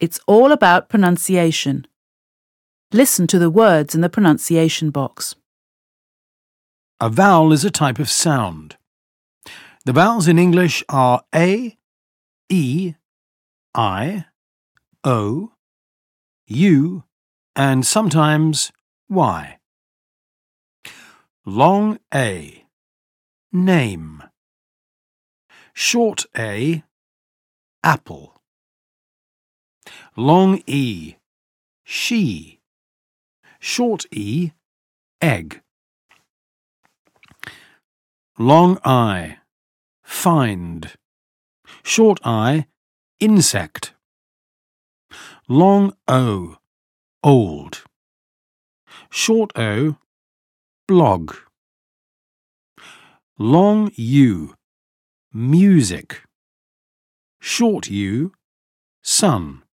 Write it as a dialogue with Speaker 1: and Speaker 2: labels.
Speaker 1: It's all about pronunciation. Listen to the words in the pronunciation box.
Speaker 2: A vowel is a type of sound. The vowels in English are A, E, I, O, U, and sometimes Y. Long A, name. Short A, apple. Long E, she. Short E, egg. Long I, find. Short I, insect. Long O, old. Short O, blog. Long U, music. Short U, sun.